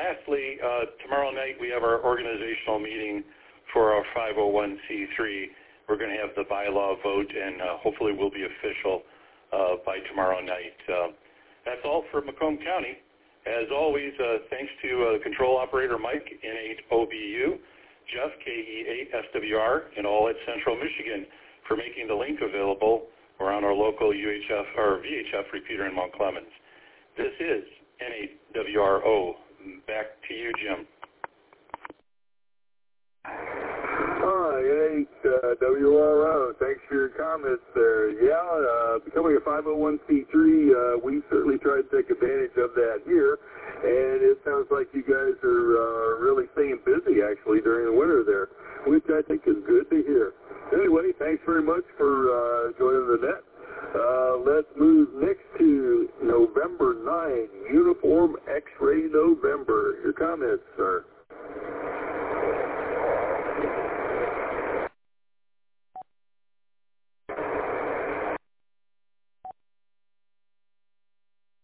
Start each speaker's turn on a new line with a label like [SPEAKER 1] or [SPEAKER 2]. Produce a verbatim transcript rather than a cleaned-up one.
[SPEAKER 1] lastly, uh, tomorrow night we have our organizational meeting for our five oh one c three. We're going to have the bylaw vote, and uh, hopefully we'll be official uh, by tomorrow night. Uh, that's all for Macomb County. As always, uh, thanks to uh, control operator Mike, N eight O B U, Jeff, K E eight S W R, and all at Central Michigan for making the link available. We're on our local U H F or V H F repeater in Mount Clemens. This is N eight W R O. Back to you, Jim.
[SPEAKER 2] Hi, N eight uh, W R O. Thanks for your comments there. Yeah, uh, becoming a five oh one c three, uh, we certainly try to take advantage of that here. And it sounds like you guys are uh, really staying busy, actually, during the winter there, which I think is good to hear. Anyway, thanks very much for uh, joining the net. Uh, let's move next to November ninth, Uniform X-Ray November. Your comments, sir.